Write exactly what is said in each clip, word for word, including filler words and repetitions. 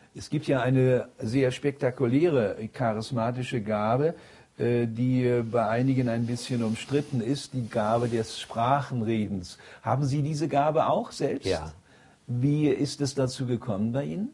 Es gibt ja eine sehr spektakuläre charismatische Gabe, die bei einigen ein bisschen umstritten ist, die Gabe des Sprachenredens. Haben Sie diese Gabe auch selbst? Ja. Wie ist es dazu gekommen bei Ihnen?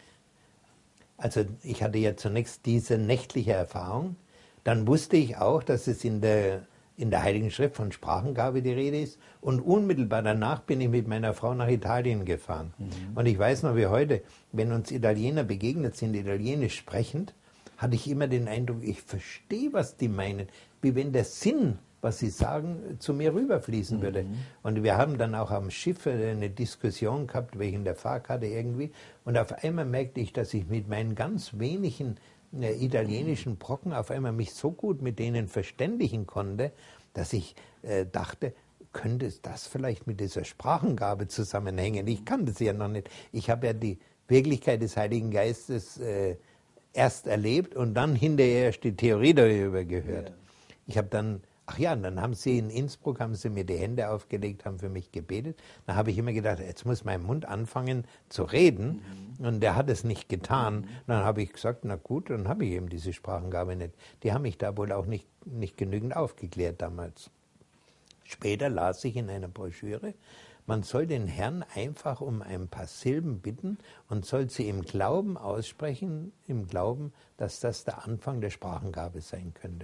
Also ich hatte ja zunächst diese nächtliche Erfahrung. Dann wusste ich auch, dass es in der, in der Heiligen Schrift von Sprachengabe die Rede ist. Und unmittelbar danach bin ich mit meiner Frau nach Italien gefahren. Mhm. Und ich weiß noch wie heute, wenn uns Italiener begegnet sind, Italienisch sprechend, hatte ich immer den Eindruck, ich verstehe, was die meinen. Wie wenn der Sinn, was sie sagen, zu mir rüberfließen würde. Mhm. Und wir haben dann auch am Schiff eine Diskussion gehabt, wegen der Fahrkarte irgendwie. Und auf einmal merkte ich, dass ich mit meinen ganz wenigen äh, italienischen Brocken auf einmal mich so gut mit denen verständigen konnte, dass ich äh, dachte, könnte es das vielleicht mit dieser Sprachengabe zusammenhängen? Ich kann das ja noch nicht. Ich habe ja die Wirklichkeit des Heiligen Geistes äh, erst erlebt und dann hinterher erst die Theorie darüber gehört. Ja. Ich habe dann, ach ja, und dann haben sie in Innsbruck, haben sie mir die Hände aufgelegt, haben für mich gebetet. Da habe ich immer gedacht, jetzt muss mein Mund anfangen zu reden. Mhm. Und der hat es nicht getan. Mhm. Dann habe ich gesagt, na gut, dann habe ich eben diese Sprachengabe nicht. Die haben mich da wohl auch nicht, nicht genügend aufgeklärt damals. Später las ich in einer Broschüre, man soll den Herrn einfach um ein paar Silben bitten und soll sie im Glauben aussprechen, im Glauben, dass das der Anfang der Sprachengabe sein könnte.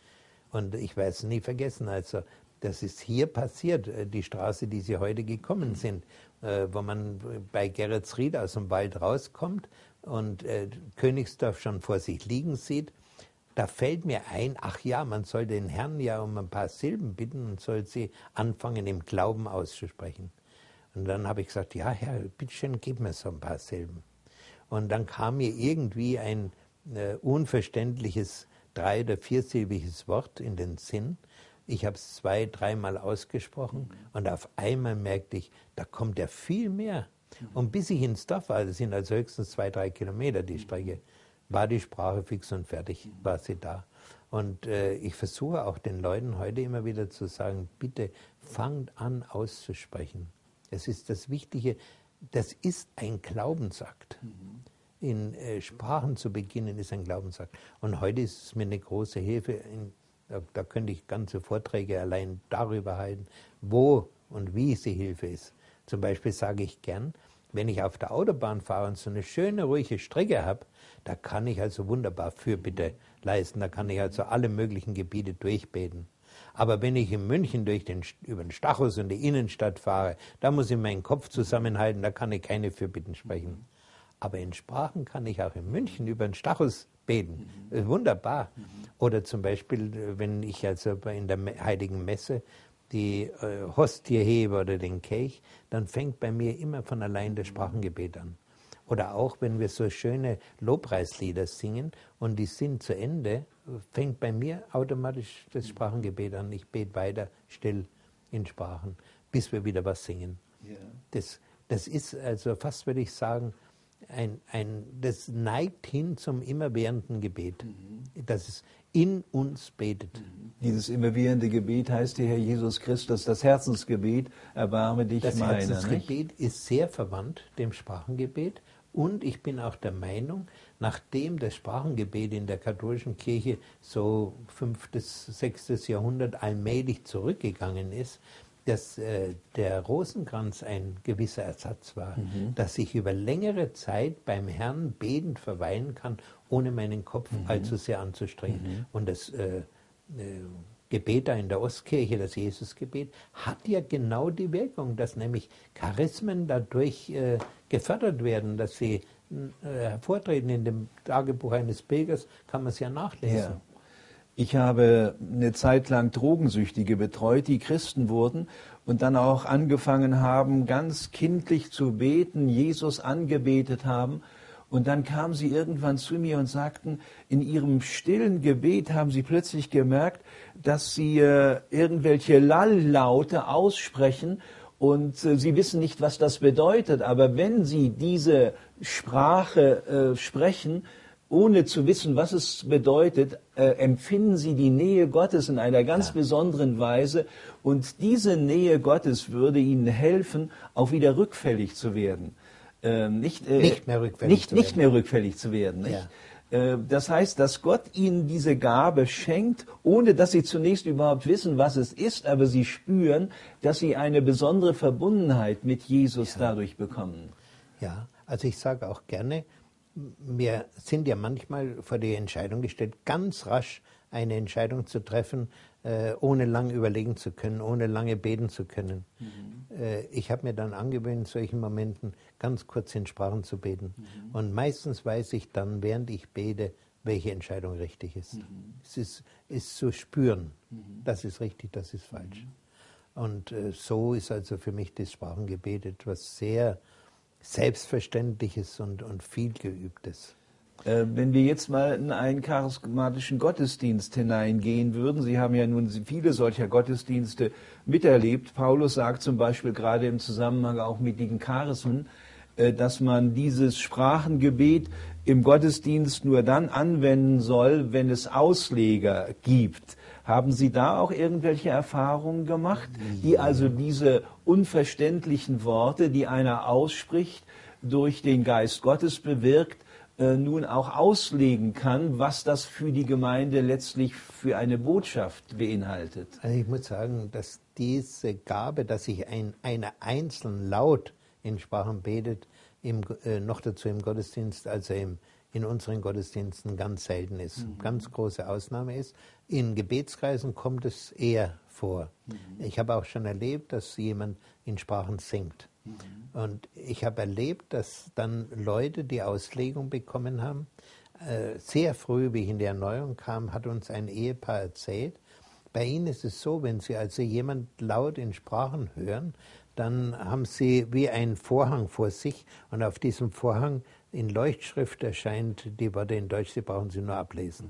Und ich werde es nie vergessen, also das ist hier passiert, die Straße, die Sie heute gekommen sind, wo man bei Geretsried aus dem Wald rauskommt und Königsdorf schon vor sich liegen sieht. Da fällt mir ein, ach ja, man soll den Herrn ja um ein paar Silben bitten und soll sie anfangen im Glauben auszusprechen. Und dann habe ich gesagt, ja Herr, bitteschön, gib mir so ein paar Silben. Und dann kam mir irgendwie ein äh, unverständliches drei- oder viersilbiges Wort in den Sinn. Ich habe es zwei, dreimal ausgesprochen und auf einmal merkte ich, da kommt ja viel mehr. Und bis ich ins Dorf war, das sind also höchstens zwei, drei Kilometer die Strecke, war die Sprache fix und fertig, war sie da. Und äh, ich versuche auch den Leuten heute immer wieder zu sagen, bitte fangt an auszusprechen. Es ist das Wichtige, das ist ein Glaubensakt. Mhm. In äh, Sprachen zu beginnen ist ein Glaubensakt. Und heute ist es mir eine große Hilfe, in, da, da könnte ich ganze Vorträge allein darüber halten, wo und wie sie Hilfe ist. Zum Beispiel sage ich gern, wenn ich auf der Autobahn fahre und so eine schöne, ruhige Strecke habe, da kann ich also wunderbar Fürbitte leisten, da kann ich also alle möglichen Gebiete durchbeten. Aber wenn ich in München durch den, über den Stachus und die Innenstadt fahre, da muss ich meinen Kopf zusammenhalten, da kann ich keine Fürbitten sprechen. Aber in Sprachen kann ich auch in München über den Stachus beten. Das ist wunderbar. Oder zum Beispiel, wenn ich also in der Heiligen Messe die äh, Hostie hebe oder den Kelch, dann fängt bei mir immer von allein das Sprachengebet an. Oder auch, wenn wir so schöne Lobpreislieder singen und die sind zu Ende, fängt bei mir automatisch das Sprachengebet an. Ich bete weiter still in Sprachen, bis wir wieder was singen. Yeah. Das, das ist also fast, würde ich sagen, ein, ein, das neigt hin zum immerwährenden Gebet, mhm. dass es in uns betet. Dieses immerwährende Gebet heißt der Herr Jesus Christus, das Herzensgebet, erbarme dich das meiner. Das Herzensgebet nicht? Ist sehr verwandt dem Sprachengebet und ich bin auch der Meinung, nachdem das Sprachengebet in der katholischen Kirche so fünftes, sechstes Jahrhundert allmählich zurückgegangen ist, dass äh, der Rosenkranz ein gewisser Ersatz war, mhm. dass ich über längere Zeit beim Herrn betend verweilen kann, ohne meinen Kopf mhm. allzu sehr anzustrengen. Mhm. Und das äh, äh, Gebet da in der Ostkirche, das Jesusgebet, hat ja genau die Wirkung, dass nämlich Charismen dadurch äh, gefördert werden, dass sie äh, hervortreten. In dem Tagebuch eines Pilgers kann man es ja nachlesen. Ja. Ich habe eine Zeit lang Drogensüchtige betreut, die Christen wurden und dann auch angefangen haben, ganz kindlich zu beten, Jesus angebetet haben. Und dann kamen sie irgendwann zu mir und sagten, in ihrem stillen Gebet haben sie plötzlich gemerkt, dass sie äh, irgendwelche Lalllaute aussprechen und äh, sie wissen nicht, was das bedeutet. Aber wenn sie diese Sprache äh, sprechen, ohne zu wissen, was es bedeutet, äh, empfinden sie die Nähe Gottes in einer ganz ja. besonderen Weise. Und diese Nähe Gottes würde ihnen helfen, auch wieder rückfällig zu werden. äh, nicht, äh, nicht mehr rückfällig nicht, zu nicht werden. mehr rückfällig zu werden. Nicht? Ja. Das heißt, dass Gott ihnen diese Gabe schenkt, ohne dass sie zunächst überhaupt wissen, was es ist, aber sie spüren, dass sie eine besondere Verbundenheit mit Jesus Ja. dadurch bekommen. Ja, also ich sage auch gerne, wir sind ja manchmal vor die Entscheidung gestellt, ganz rasch eine Entscheidung zu treffen, äh, ohne lange überlegen zu können, ohne lange beten zu können. Mhm. Äh, ich habe mir dann angewöhnt, in solchen Momenten ganz kurz in Sprachen zu beten. Mhm. Und meistens weiß ich dann, während ich bete, welche Entscheidung richtig ist. Mhm. Es ist, ist zu spüren, mhm. das ist richtig, das ist falsch. Mhm. Und äh, so ist also für mich das Sprachengebet etwas sehr Selbstverständliches und, und viel Geübtes. Wenn wir jetzt mal in einen charismatischen Gottesdienst hineingehen würden, Sie haben ja nun viele solcher Gottesdienste miterlebt. Paulus sagt zum Beispiel gerade im Zusammenhang auch mit den Charismen, dass man dieses Sprachengebet im Gottesdienst nur dann anwenden soll, wenn es Ausleger gibt. Haben Sie da auch irgendwelche Erfahrungen gemacht, die also diese unverständlichen Worte, die einer ausspricht, durch den Geist Gottes bewirkt, äh, nun auch auslegen kann, was das für die Gemeinde letztlich für eine Botschaft beinhaltet? Also ich muss sagen, dass diese Gabe, dass sich ein einer einzelnen Laut in Sprachen betet, im, äh, noch dazu im Gottesdienst, also im, in unseren Gottesdiensten ganz selten ist, mhm. ganz große Ausnahme ist. In Gebetskreisen kommt es eher vor. Mhm. Ich habe auch schon erlebt, dass jemand in Sprachen singt. Mhm. Und ich habe erlebt, dass dann Leute, die Auslegung bekommen haben, äh, sehr früh, wie ich in die Erneuerung kam, hat uns ein Ehepaar erzählt, bei ihnen ist es so, wenn sie also jemand laut in Sprachen hören, dann haben sie wie einen Vorhang vor sich und auf diesem Vorhang in Leuchtschrift erscheint die Worte in Deutsch, die brauchen sie nur ablesen.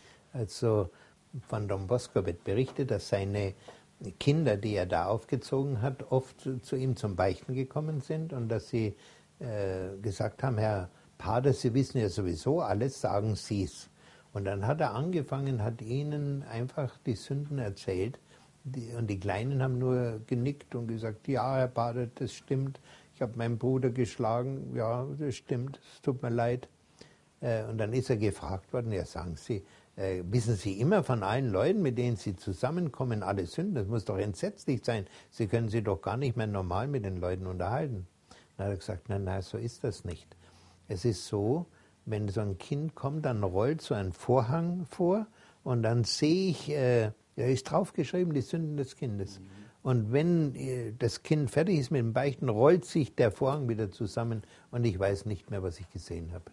Also von Don Bosco wird berichtet, dass seine Kinder, die er da aufgezogen hat, oft zu ihm zum Beichten gekommen sind und dass sie äh, gesagt haben, Herr Pater, Sie wissen ja sowieso alles, sagen Sie es. Und dann hat er angefangen, hat ihnen einfach die Sünden erzählt. Die, und die Kleinen haben nur genickt und gesagt, ja, Herr Pater, das stimmt. Ich habe meinen Bruder geschlagen. Ja, das stimmt, es tut mir leid. Äh, und dann ist er gefragt worden, ja, sagen Sie, äh, wissen Sie immer von allen Leuten, mit denen Sie zusammenkommen, alle Sünden? Das muss doch entsetzlich sein. Sie können sich doch gar nicht mehr normal mit den Leuten unterhalten. Dann hat er gesagt, nein, nein, so ist das nicht. Es ist so, wenn so ein Kind kommt, dann rollt so ein Vorhang vor und dann sehe ich, äh, da ist draufgeschrieben, die Sünden des Kindes. Mhm. Und wenn äh, das Kind fertig ist mit dem Beichten, rollt sich der Vorhang wieder zusammen und ich weiß nicht mehr, was ich gesehen habe.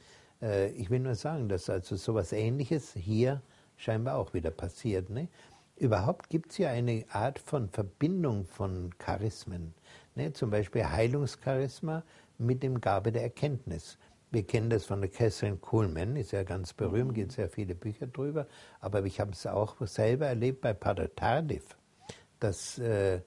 Äh, ich will nur sagen, dass also sowas Ähnliches hier scheinbar auch wieder passiert. Ne? Überhaupt gibt es ja eine Art von Verbindung von Charismen. Ne? Zum Beispiel Heilungscharisma mit dem Gabe der Erkenntnis. Wir kennen das von der Catherine Kuhlman, ist ja ganz berühmt, gibt sehr viele Bücher drüber, aber ich habe es auch selber erlebt bei Pater Tardif, dass äh,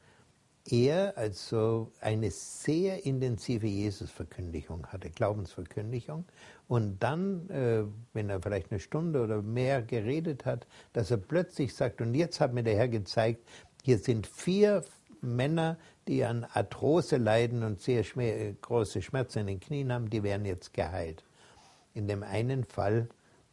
er also eine sehr intensive Jesusverkündigung hatte, Glaubensverkündigung, und dann, äh, wenn er vielleicht eine Stunde oder mehr geredet hat, dass er plötzlich sagt, und jetzt hat mir der Herr gezeigt, hier sind vier Männer, die an Arthrose leiden und sehr schwer, große Schmerzen in den Knien haben, die werden jetzt geheilt. In dem einen Fall,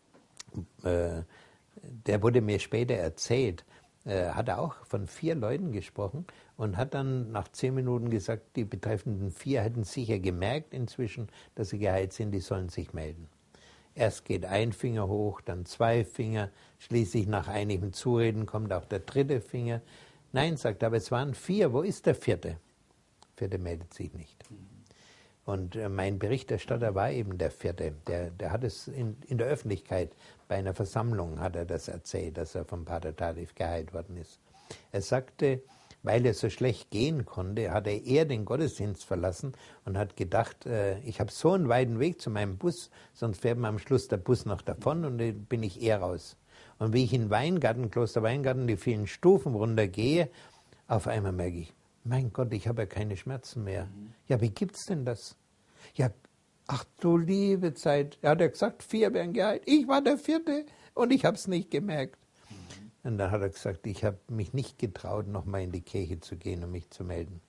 äh, der wurde mir später erzählt, äh, hat er auch von vier Leuten gesprochen und hat dann nach zehn Minuten gesagt, die betreffenden vier hätten sicher gemerkt inzwischen, dass sie geheilt sind, die sollen sich melden. Erst geht ein Finger hoch, dann zwei Finger, schließlich nach einigem Zureden kommt auch der dritte Finger. Nein, sagt er, aber es waren vier, wo ist der vierte? Der vierte meldet sich nicht. Und äh, mein Berichterstatter war eben der vierte. Der, der hat es in, in der Öffentlichkeit, bei einer Versammlung hat er das erzählt, dass er vom Pater Tardif geheilt worden ist. Er sagte, weil er so schlecht gehen konnte, hatte er den Gottesdienst verlassen und hat gedacht, äh, ich habe so einen weiten Weg zu meinem Bus, sonst fährt mir am Schluss der Bus noch davon und dann bin ich eher raus. Und wie ich in Weingarten, Kloster Weingarten, die vielen Stufen runtergehe, auf einmal merke ich, mein Gott, ich habe ja keine Schmerzen mehr. Mhm. Ja, wie gibt's denn das? Ja, ach du liebe Zeit. Er hat ja gesagt, vier werden geheilt. Ich war der vierte und ich habe es nicht gemerkt. Mhm. Und dann hat er gesagt, ich habe mich nicht getraut, nochmal in die Kirche zu gehen und mich zu melden.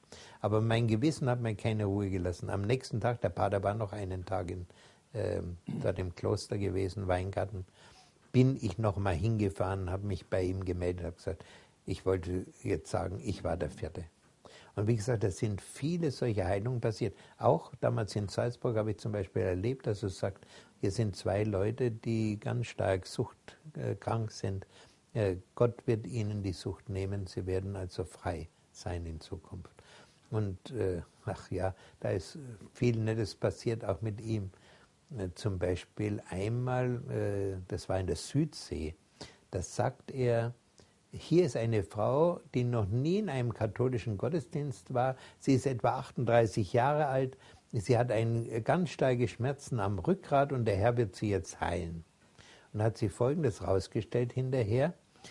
Aber mein Gewissen hat mir keine Ruhe gelassen. Am nächsten Tag, der Pater war noch einen Tag in, äh, dort im Kloster gewesen, Weingarten, bin ich noch mal hingefahren, habe mich bei ihm gemeldet, habe gesagt, ich wollte jetzt sagen, ich war der Vierte. Und wie gesagt, da sind viele solche Heilungen passiert. Auch damals in Salzburg habe ich zum Beispiel erlebt, dass es sagt, hier sind zwei Leute, die ganz stark suchtkrank sind. Gott wird ihnen die Sucht nehmen, sie werden also frei sein in Zukunft. Und ach ja, da ist viel Nettes passiert, auch mit ihm. Zum Beispiel einmal, das war in der Südsee, da sagt er, hier ist eine Frau, die noch nie in einem katholischen Gottesdienst war. Sie ist etwa achtunddreißig Jahre alt. Sie hat einen ganz starke Schmerzen am Rückgrat und der Herr wird sie jetzt heilen. Und hat sie Folgendes rausgestellt hinterher.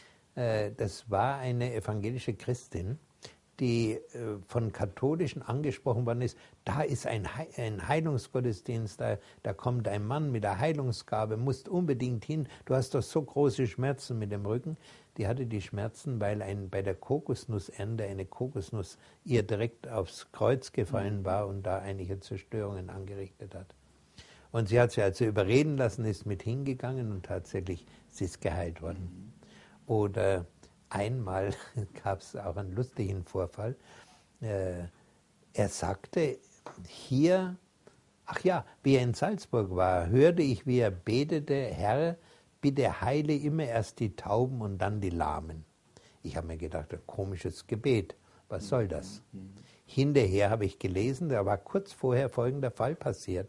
Das war eine evangelische Christin, die von Katholischen angesprochen worden ist. Da ist ein Heilungsgottesdienst, da, da kommt ein Mann mit der Heilungsgabe, musst unbedingt hin. Du hast doch so große Schmerzen mit dem Rücken. Die hatte die Schmerzen, weil ein, bei der Kokosnussernte eine Kokosnuss ihr direkt aufs Kreuz gefallen war und da einige Zerstörungen angerichtet hat. Und sie hat sich also überreden lassen, ist mit hingegangen und tatsächlich, sie ist geheilt worden. Oder einmal gab es auch einen lustigen Vorfall. Äh, er sagte, hier, ach ja, wie er in Salzburg war, hörte ich, wie er betete, Herr, bitte heile immer erst die Tauben und dann die Lahmen. Ich habe mir gedacht, ein komisches Gebet, was soll das? Hinterher habe ich gelesen, da war kurz vorher folgender Fall passiert.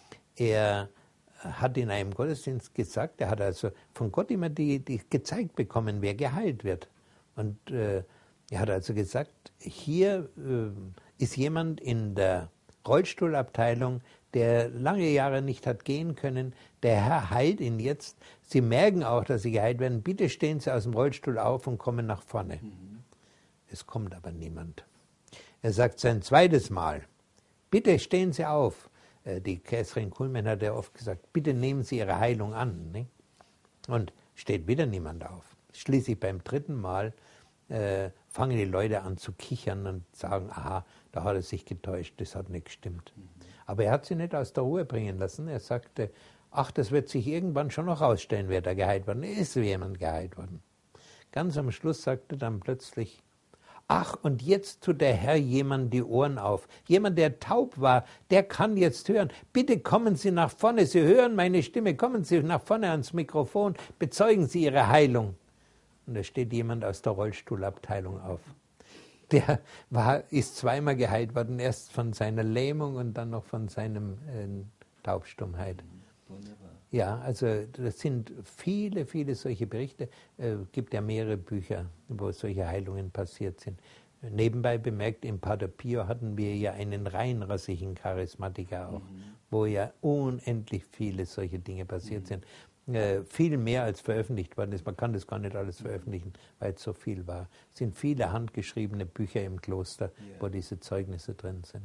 Er hat in einem Gottesdienst gesagt, er hat also von Gott immer die, die gezeigt bekommen, wer geheilt wird. Und äh, er hat also gesagt, hier äh, ist jemand in der Rollstuhlabteilung, der lange Jahre nicht hat gehen können. Der Herr heilt ihn jetzt. Sie merken auch, dass Sie geheilt werden. Bitte stehen Sie aus dem Rollstuhl auf und kommen nach vorne. Mhm. Es kommt aber niemand. Er sagt sein zweites Mal, bitte stehen Sie auf. Die Catherine Kuhlmann hat ja oft gesagt, bitte nehmen Sie Ihre Heilung an. Nicht? Und steht wieder niemand auf. Schließlich beim dritten Mal äh, fangen die Leute an zu kichern und sagen, aha, da hat er sich getäuscht, das hat nicht gestimmt. Mhm. Aber er hat sie nicht aus der Ruhe bringen lassen. Er sagte, ach, das wird sich irgendwann schon noch rausstellen, wer da geheilt worden ist. Ist jemand geheilt worden. Ganz am Schluss sagte dann plötzlich, ach, und jetzt tut der Herr jemand die Ohren auf. Jemand, der taub war, der kann jetzt hören. Bitte kommen Sie nach vorne, Sie hören meine Stimme, kommen Sie nach vorne ans Mikrofon, bezeugen Sie Ihre Heilung. Und da steht jemand aus der Rollstuhlabteilung auf. Der war, ist zweimal geheilt worden, erst von seiner Lähmung und dann noch von seinem äh, Taubstummheit. Wunderbar. Ja, also das sind viele, viele solche Berichte. Es äh, gibt ja mehrere Bücher, wo solche Heilungen passiert sind. Nebenbei bemerkt, im Pater Pio hatten wir ja einen reinrassigen Charismatiker auch, mhm. wo ja unendlich viele solche Dinge passiert mhm. sind. Äh, viel mehr als veröffentlicht worden ist. Man kann das gar nicht alles veröffentlichen, weil es so viel war. Es sind viele handgeschriebene Bücher im Kloster, yeah. wo diese Zeugnisse drin sind.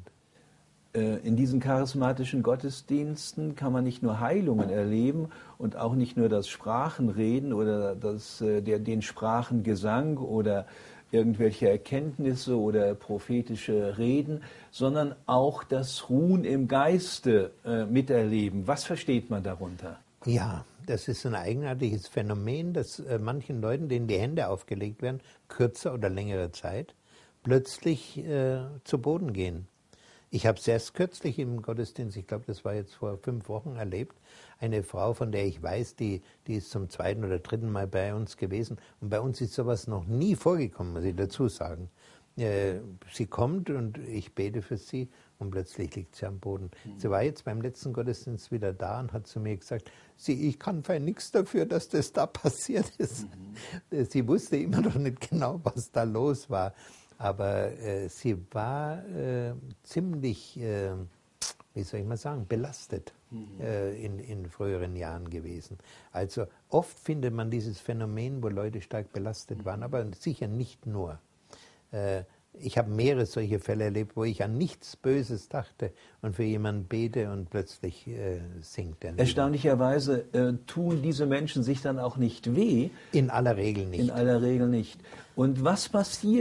In diesen charismatischen Gottesdiensten kann man nicht nur Heilungen erleben und auch nicht nur das Sprachenreden oder das, der, den Sprachengesang oder irgendwelche Erkenntnisse oder prophetische Reden, sondern auch das Ruhen im Geiste äh, miterleben. Was versteht man darunter? Ja, das ist ein eigenartiges Phänomen, dass äh, manchen Leuten, denen die Hände aufgelegt werden, kürzer oder längere Zeit, plötzlich äh, zu Boden gehen. Ich habe es erst kürzlich im Gottesdienst, ich glaube, das war jetzt vor fünf Wochen, erlebt, eine Frau, von der ich weiß, die, die ist zum zweiten oder dritten Mal bei uns gewesen. Und bei uns ist sowas noch nie vorgekommen, muss ich dazu sagen. Äh, sie kommt und ich bete für sie und plötzlich liegt sie am Boden. Mhm. Sie war jetzt beim letzten Gottesdienst wieder da und hat zu mir gesagt, sie, ich kann für nichts dafür, dass das da passiert ist. Mhm. Sie wusste immer noch nicht genau, was da los war. Aber äh, sie war äh, ziemlich, äh, wie soll ich mal sagen, belastet mhm. äh, in, in früheren Jahren gewesen. Also oft findet man dieses Phänomen, wo Leute stark belastet mhm. waren, aber sicher nicht nur. Äh, ich habe mehrere solche Fälle erlebt, wo ich an nichts Böses dachte und für jemanden bete und plötzlich äh, singt er. Erstaunlicherweise äh, tun diese Menschen sich dann auch nicht weh. In aller Regel nicht. In aller Regel nicht. Und was passiert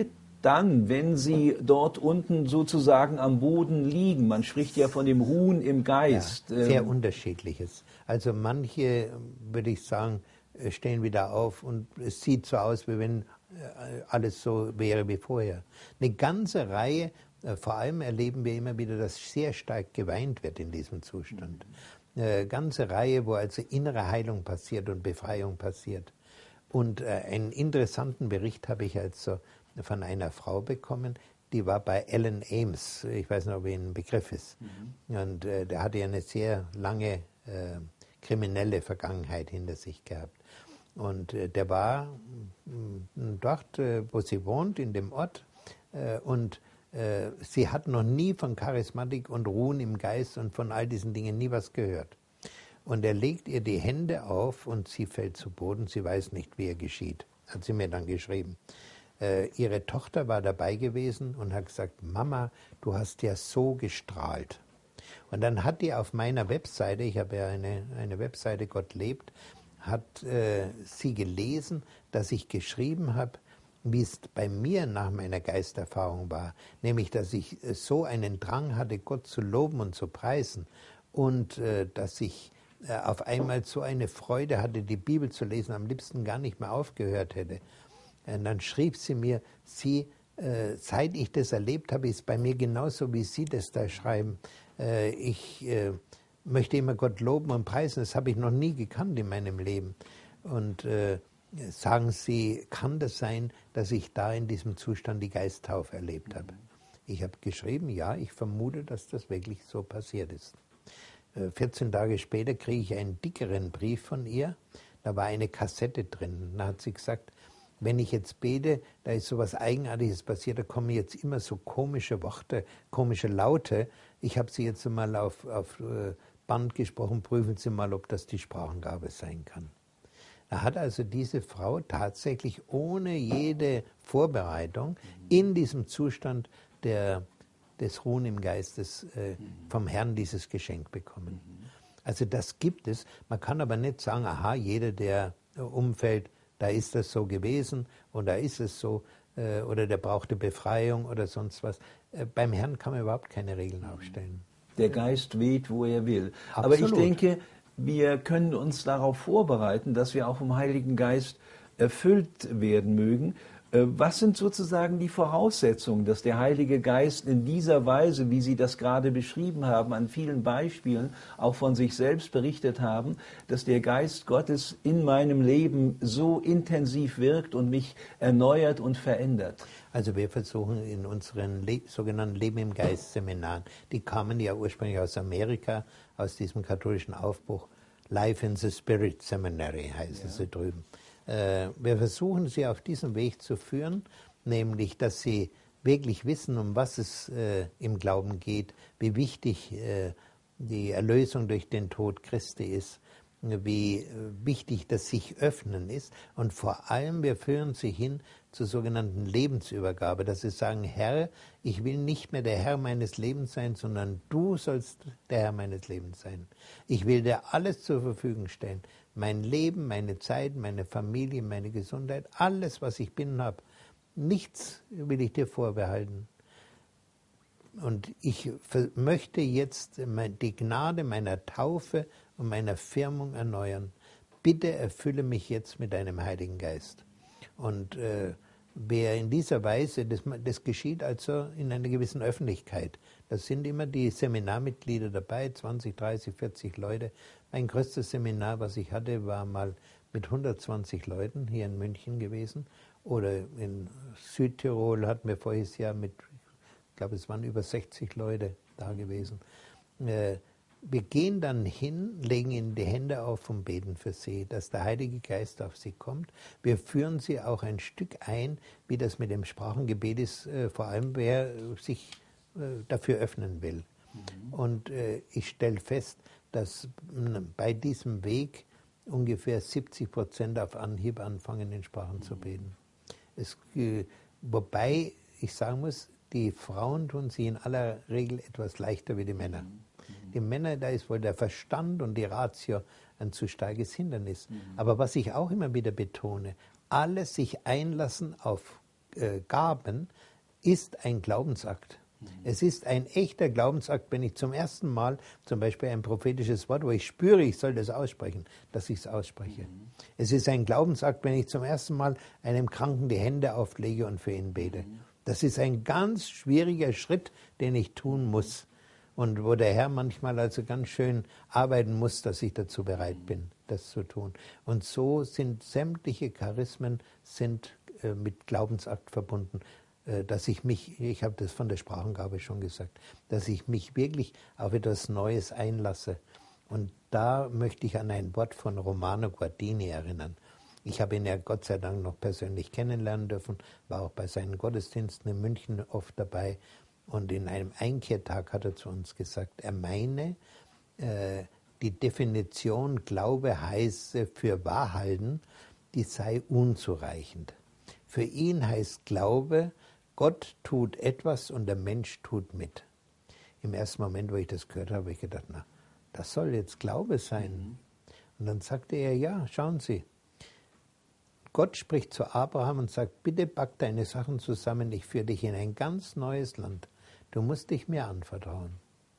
dann, wenn sie dort unten sozusagen am Boden liegen? Man spricht ja von dem Ruhen im Geist. Ja, sehr ähm, unterschiedliches. Also manche, würde ich sagen, stehen wieder auf und es sieht so aus, wie wenn alles so wäre wie vorher. Eine ganze Reihe, vor allem erleben wir immer wieder, dass sehr stark geweint wird in diesem Zustand. Eine ganze Reihe, wo also innere Heilung passiert und Befreiung passiert. Und einen interessanten Bericht habe ich also von einer Frau bekommen, die war bei Alan Ames, ich weiß nicht, ob Ihnen ein Begriff ist. Mhm. Und äh, der hatte ja eine sehr lange äh, kriminelle Vergangenheit hinter sich gehabt. Und äh, der war mh, dort, äh, wo sie wohnt, in dem Ort. Äh, und äh, sie hat noch nie von Charismatik und Ruhen im Geist und von all diesen Dingen nie was gehört. Und er legt ihr die Hände auf und sie fällt zu Boden. Sie weiß nicht, wie ihr geschieht. Hat sie mir dann geschrieben. Äh, ihre Tochter war dabei gewesen und hat gesagt, Mama, du hast ja so gestrahlt. Und dann hat die auf meiner Webseite, ich habe ja eine, eine Webseite, Gott lebt, hat äh, sie gelesen, dass ich geschrieben habe, wie es bei mir nach meiner Geisterfahrung war. Nämlich, dass ich so einen Drang hatte, Gott zu loben und zu preisen. Und äh, dass ich äh, auf einmal so eine Freude hatte, die Bibel zu lesen, am liebsten gar nicht mehr aufgehört hätte. Und dann schrieb sie mir, sie, äh, seit ich das erlebt habe, ist bei mir genauso, wie Sie das da schreiben. Äh, ich äh, möchte immer Gott loben und preisen, das habe ich noch nie gekannt in meinem Leben. Und äh, sagen Sie, kann das sein, dass ich da in diesem Zustand die Geisttaufe erlebt habe? Ich habe geschrieben, ja, ich vermute, dass das wirklich so passiert ist. Äh, vierzehn Tage später kriege ich einen dickeren Brief von ihr, da war eine Kassette drin. Da hat sie gesagt, wenn ich jetzt bete, da ist so was Eigenartiges passiert, da kommen jetzt immer so komische Worte, komische Laute. Ich habe sie jetzt mal auf, auf Band gesprochen, prüfen Sie mal, ob das die Sprachengabe sein kann. Da hat also diese Frau tatsächlich ohne jede Vorbereitung in diesem Zustand der, des Ruhen im Geistes äh, vom Herrn dieses Geschenk bekommen. Also das gibt es. Man kann aber nicht sagen, aha, jeder, der umfällt, da ist das so gewesen und da ist es so äh, oder der brauchte Befreiung oder sonst was. Äh, beim Herrn kann man überhaupt keine Regeln aufstellen. Der Geist weht, wo er will. Absolut. Aber ich denke, wir können uns darauf vorbereiten, dass wir auch vom Heiligen Geist erfüllt werden mögen. Was sind sozusagen die Voraussetzungen, dass der Heilige Geist in dieser Weise, wie Sie das gerade beschrieben haben, an vielen Beispielen auch von sich selbst berichtet haben, dass der Geist Gottes in meinem Leben so intensiv wirkt und mich erneuert und verändert? Also wir versuchen in unseren Le- sogenannten Leben im Geist Seminaren, die kamen ja ursprünglich aus Amerika, aus diesem katholischen Aufbruch, Life in the Spirit Seminary heißen ja. sie drüben. Wir versuchen sie auf diesem Weg zu führen, nämlich, dass sie wirklich wissen, um was es äh, im Glauben geht, wie wichtig äh, die Erlösung durch den Tod Christi ist, wie äh, wichtig das sich öffnen ist und vor allem wir führen sie hin zur sogenannten Lebensübergabe, dass sie sagen, Herr, ich will nicht mehr der Herr meines Lebens sein, sondern du sollst der Herr meines Lebens sein. Ich will dir alles zur Verfügung stellen. Mein Leben, meine Zeit, meine Familie, meine Gesundheit, alles, was ich bin und habe. Nichts will ich dir vorbehalten. Und ich möchte jetzt die Gnade meiner Taufe und meiner Firmung erneuern. Bitte erfülle mich jetzt mit deinem Heiligen Geist. Und äh, wer in dieser Weise, das, das geschieht also in einer gewissen Öffentlichkeit. Da sind immer die Seminarmitglieder dabei, zwanzig, dreißig, vierzig Leute. Mein größtes Seminar, was ich hatte, war mal mit hundertzwanzig Leuten hier in München gewesen. Oder in Südtirol hatten wir voriges Jahr mit, ich glaube, es waren über sechzig Leute da gewesen. Äh, wir gehen dann hin, legen ihnen die Hände auf und beten für sie, dass der Heilige Geist auf sie kommt. Wir führen sie auch ein Stück ein, wie das mit dem Sprachengebet ist, äh, vor allem wer sich äh, dafür öffnen will. Mhm. Und äh, ich stelle fest, dass mh, bei diesem Weg ungefähr siebzig Prozent auf Anhieb anfangen, in Sprachen mhm. zu beten. Es, äh, wobei ich sagen muss, die Frauen tun sich in aller Regel etwas leichter wie die Männer. Mhm. Die Männer, da ist wohl der Verstand und die Ratio ein zu starkes Hindernis. Mhm. Aber was ich auch immer wieder betone, alles sich einlassen auf äh, Gaben ist ein Glaubensakt. Es ist ein echter Glaubensakt, wenn ich zum ersten Mal zum Beispiel ein prophetisches Wort, wo ich spüre, ich soll das aussprechen, dass ich es ausspreche. Mhm. Es ist ein Glaubensakt, wenn ich zum ersten Mal einem Kranken die Hände auflege und für ihn bete. Mhm. Das ist ein ganz schwieriger Schritt, den ich tun muss. Und wo der Herr manchmal also ganz schön arbeiten muss, dass ich dazu bereit bin, das zu tun. Und so sind sämtliche Charismen sind, äh, mit Glaubensakt verbunden. Dass ich mich, ich habe das von der Sprachengabe schon gesagt, dass ich mich wirklich auf etwas Neues einlasse. Und da möchte ich an ein Wort von Romano Guardini erinnern. Ich habe ihn ja Gott sei Dank noch persönlich kennenlernen dürfen, war auch bei seinen Gottesdiensten in München oft dabei. Und in einem Einkehrtag hat er zu uns gesagt, er meine, äh, die Definition Glaube heiße für Wahrhalten, die sei unzureichend. Für ihn heißt Glaube, Gott tut etwas und der Mensch tut mit. Im ersten Moment, wo ich das gehört habe, habe ich gedacht, na, das soll jetzt Glaube sein. Mhm. Und dann sagte er, ja, schauen Sie, Gott spricht zu Abraham und sagt, bitte pack deine Sachen zusammen, ich führe dich in ein ganz neues Land. Du musst dich mir anvertrauen.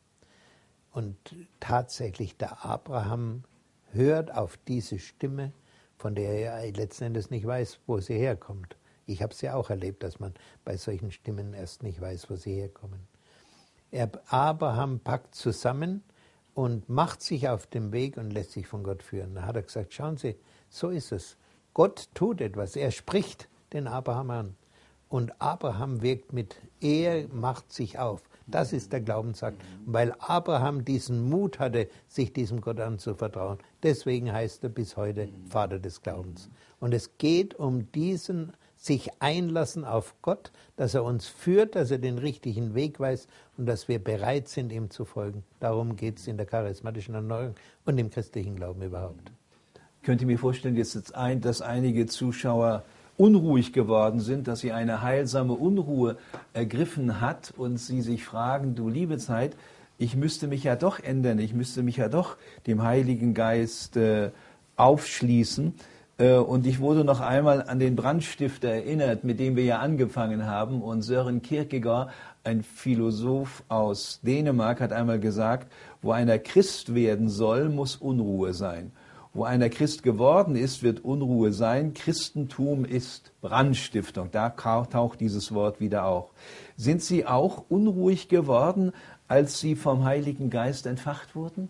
Und tatsächlich, der Abraham hört auf diese Stimme, von der er letzten Endes nicht weiß, wo sie herkommt. Ich habe es ja auch erlebt, dass man bei solchen Stimmen erst nicht weiß, wo sie herkommen. Er, Abraham packt zusammen und macht sich auf den Weg und lässt sich von Gott führen. Da hat er gesagt, schauen Sie, so ist es. Gott tut etwas, er spricht den Abraham an. Und Abraham wirkt mit, er macht sich auf. Das ist der Glaubensakt. Weil Abraham diesen Mut hatte, sich diesem Gott anzuvertrauen. Deswegen heißt er bis heute Vater des Glaubens. Und es geht um diesen sich einlassen auf Gott, dass er uns führt, dass er den richtigen Weg weiß und dass wir bereit sind, ihm zu folgen. Darum geht es in der charismatischen Erneuerung und im christlichen Glauben überhaupt. Ich könnte mir vorstellen, jetzt ein, dass einige Zuschauer unruhig geworden sind, dass sie eine heilsame Unruhe ergriffen hat und sie sich fragen, du liebe Zeit, ich müsste mich ja doch ändern, ich müsste mich ja doch dem Heiligen Geist äh, aufschließen. Und ich wurde noch einmal an den Brandstifter erinnert, mit dem wir ja angefangen haben. Und Søren Kierkegaard, ein Philosoph aus Dänemark, hat einmal gesagt, wo einer Christ werden soll, muss Unruhe sein. Wo einer Christ geworden ist, wird Unruhe sein. Christentum ist Brandstiftung. Da taucht dieses Wort wieder auf. Sind Sie auch unruhig geworden, als Sie vom Heiligen Geist entfacht wurden?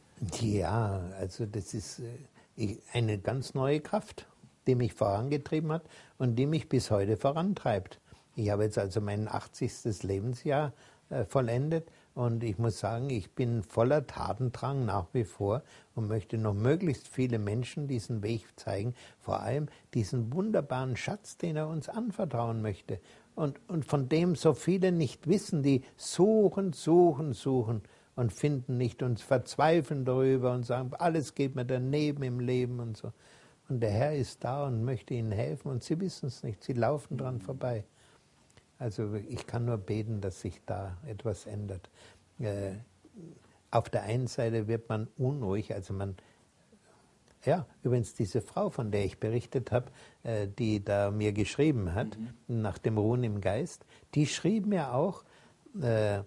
Ja, also das ist eine ganz neue Kraft, die mich vorangetrieben hat und die mich bis heute vorantreibt. Ich habe jetzt also mein achtzigstes Lebensjahr äh, vollendet und ich muss sagen, ich bin voller Tatendrang nach wie vor und möchte noch möglichst viele Menschen diesen Weg zeigen, vor allem diesen wunderbaren Schatz, den er uns anvertrauen möchte und, und von dem so viele nicht wissen, die suchen, suchen, suchen und finden nicht und verzweifeln darüber und sagen, alles geht mir daneben im Leben und so. Und der Herr ist da und möchte ihnen helfen und sie wissen es nicht, sie laufen dran vorbei. Also ich kann nur beten, dass sich da etwas ändert. Äh, auf der einen Seite wird man unruhig, also man, ja, übrigens diese Frau, von der ich berichtet habe, äh, die da mir geschrieben hat, mhm. nach dem Ruhen im Geist, die schrieb mir auch, äh,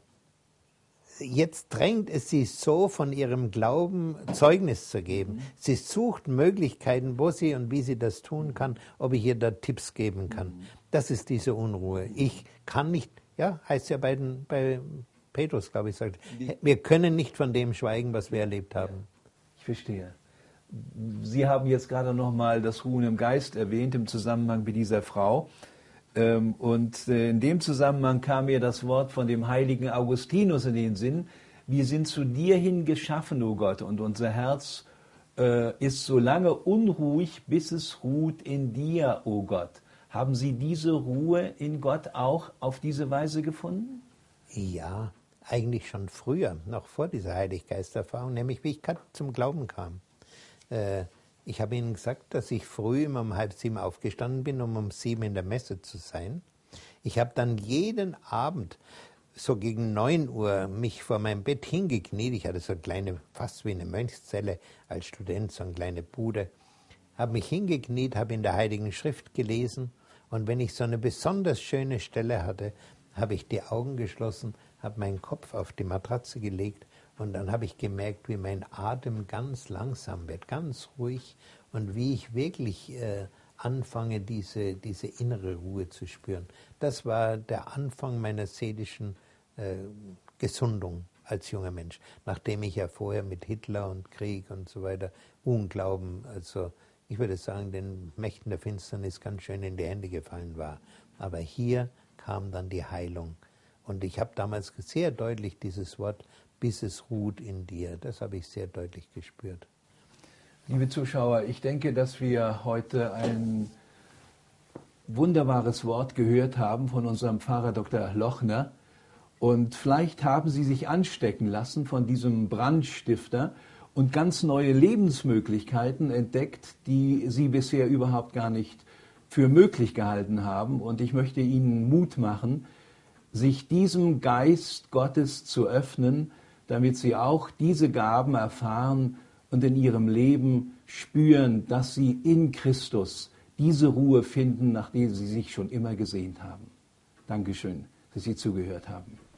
jetzt drängt es sie so, von ihrem Glauben Zeugnis zu geben. Mhm. Sie sucht Möglichkeiten, wo sie und wie sie das tun kann, ob ich ihr da Tipps geben kann. Mhm. Das ist diese Unruhe. Ich kann nicht, ja, heißt ja bei, den, bei Petrus, glaube ich, sagt, wir können nicht von dem schweigen, was wir erlebt haben. Ich verstehe. Sie haben jetzt gerade noch mal das Ruhen im Geist erwähnt im Zusammenhang mit dieser Frau. Und in dem Zusammenhang kam mir das Wort von dem heiligen Augustinus in den Sinn. Wir sind zu dir hin geschaffen, o Gott, und unser Herz äh, ist so lange unruhig, bis es ruht in dir, o Gott. Haben Sie diese Ruhe in Gott auch auf diese Weise gefunden? Ja, eigentlich schon früher, noch vor dieser Heiliggeist-Erfahrung, nämlich wie ich zum Glauben kam. Äh, Ich habe Ihnen gesagt, dass ich früh immer um halb sieben aufgestanden bin, um um sieben in der Messe zu sein. Ich habe dann jeden Abend, so gegen neun Uhr, mich vor meinem Bett hingekniet. Ich hatte so eine kleine, fast wie eine Mönchszelle als Student, so eine kleine Bude. Habe mich hingekniet, habe in der Heiligen Schrift gelesen. Und wenn ich so eine besonders schöne Stelle hatte, habe ich die Augen geschlossen, habe meinen Kopf auf die Matratze gelegt und dann habe ich gemerkt, wie mein Atem ganz langsam wird, ganz ruhig und wie ich wirklich äh, anfange, diese, diese innere Ruhe zu spüren. Das war der Anfang meiner seelischen äh, Gesundung als junger Mensch, nachdem ich ja vorher mit Hitler und Krieg und so weiter, Unglauben, also ich würde sagen, den Mächten der Finsternis ganz schön in die Hände gefallen war. Aber hier kam dann die Heilung. Und ich habe damals sehr deutlich dieses Wort, bis es ruht in dir, das habe ich sehr deutlich gespürt. Liebe Zuschauer, ich denke, dass wir heute ein wunderbares Wort gehört haben von unserem Pfarrer Doktor Lochner. Und vielleicht haben Sie sich anstecken lassen von diesem Brandstifter und ganz neue Lebensmöglichkeiten entdeckt, die Sie bisher überhaupt gar nicht für möglich gehalten haben. Und ich möchte Ihnen Mut machen, sich diesem Geist Gottes zu öffnen, damit Sie auch diese Gaben erfahren und in Ihrem Leben spüren, dass Sie in Christus diese Ruhe finden, nach der Sie sich schon immer gesehnt haben. Dankeschön, dass Sie zugehört haben.